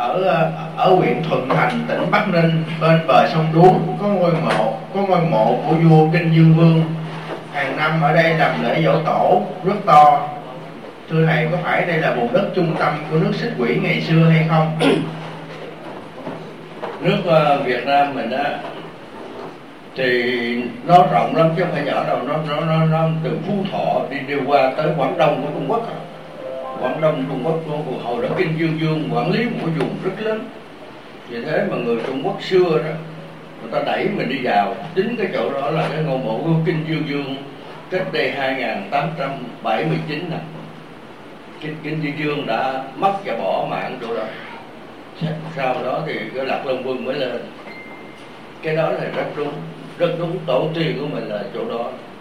ở huyện Thuận Thành, tỉnh Bắc Ninh, bên bờ sông Đuống có ngôi mộ của vua Kinh Dương Vương. Hàng năm ở đây làm lễ giỗ tổ rất to. Thưa thầy, có phải đây là vùng đất trung tâm của nước Xích Quỷ ngày xưa hay không? Nước Việt Nam mình á thì nó rộng lắm chứ không phải nhỏ đâu. Nó từ Phú Thọ đi qua tới Quảng Đông của Trung Quốc. Quảng Đông Trung Quốc của hồi đó Kinh Dương Vương quản lý một vùng rất lớn. Vì thế mà người Trung Quốc xưa đó, người ta đẩy mình đi vào. Chính cái chỗ đó là cái ngôi mộ của Kinh Dương Vương cách đây 2879 năm. Kinh Dương Vương đã mất và bỏ mạng chỗ đó. Sau đó thì cái Lạc Long Quân mới lên. Cái đó là rất đúng. Tổ tiên của mình là chỗ đó.